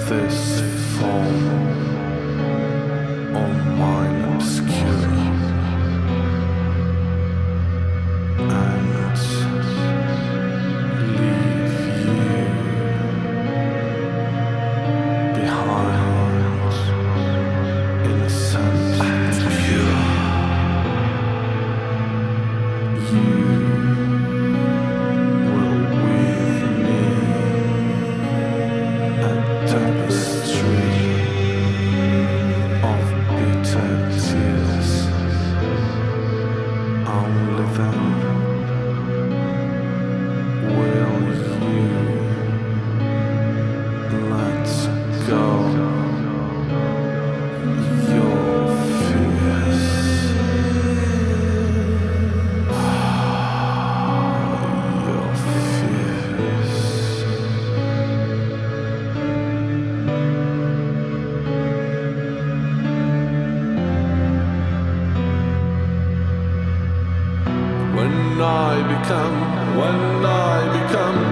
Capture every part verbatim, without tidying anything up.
this form on mine obscure and leave you behind, innocent and pure. You will weave me a tapestry of bitter tears. Only then will you let go your fears. Your fears. When I become, when I become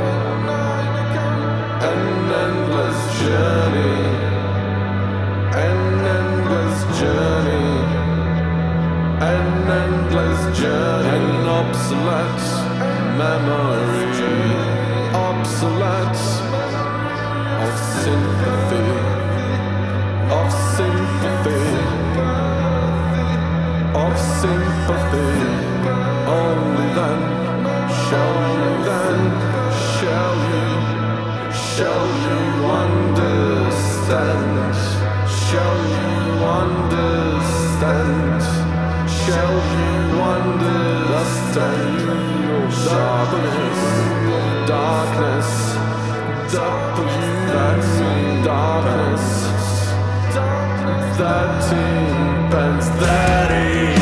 an endless journey, an endless journey, an endless journey, an obsolete memory, obsolete of sympathy, of sympathy, of sympathy. Only then shall you, then shall you, shall you understand, shall you understand, shall you understand. Darkness, darkness, darkness, darkness, that impends, that is.